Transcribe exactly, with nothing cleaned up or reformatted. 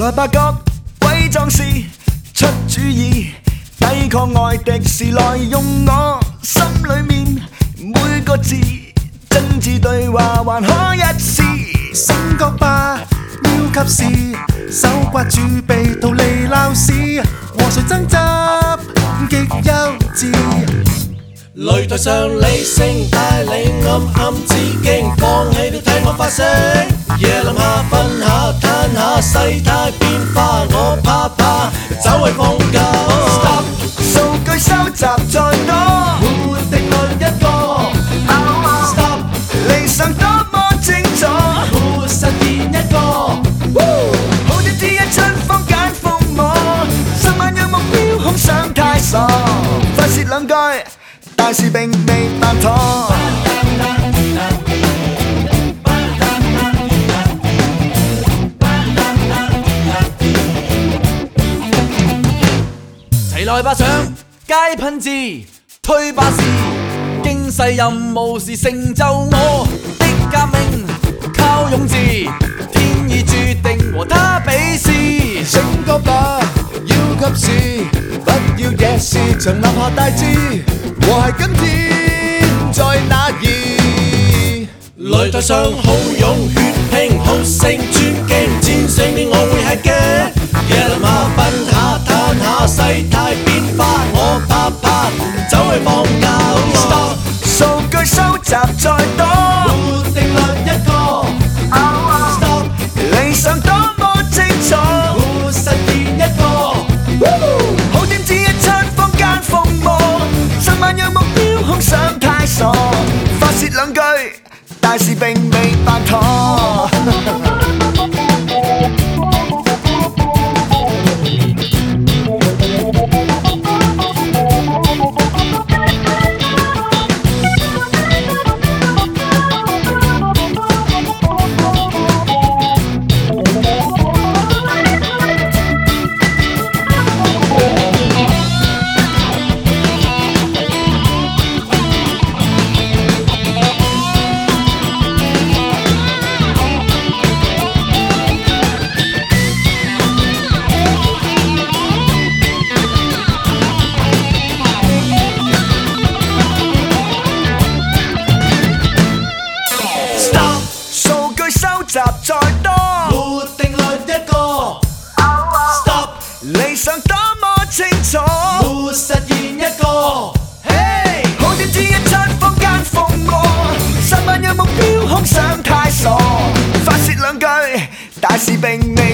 來吧各位壯士出主意，抵抗外敵時來用我心裏面每個字，真摯對話還可一試。 醒覺吧，要及時，手刮住鼻逃離鬧市，和誰爭執極幼稚。 擂台上理性帶領暗暗致敬，放棄了替我發聲。夜臨下瞓下攤下，世態變化我怕怕，走去放假。Stop， 數據收集再多， 沒定論一個。Stop， 理想多麼清楚， 沒實現一個。 好點知一出坊間瘋魔，十萬樣目標空想太傻，發泄兩句。大事並未辦妥， 齊來吧上街噴字，推把事，經世任務是成就我的革命，靠勇字，天意注定和他比試。 醒覺吧，要及時，不要惹事，曾立下大志。和諧今天在哪兒？ 擂台上好勇血拼，好勝尊敬，戰勝了我會吃驚。夜臨下瞓下攤下，世態變化我怕怕，走去放假。Stop， 數據收集再多， 沒定論一個。Stop， 理想多麼清楚， 沒實現一個。 好點知一出坊間瘋魔，十萬樣目標空想太傻，發泄兩句，大事並未辦妥。收集再多， 沒定論一個。Stop， 理想多麼清楚， 沒實現一個。Hey， 好點知一出坊間瘋魔，十萬樣目標空想太傻，發泄兩句，大事並未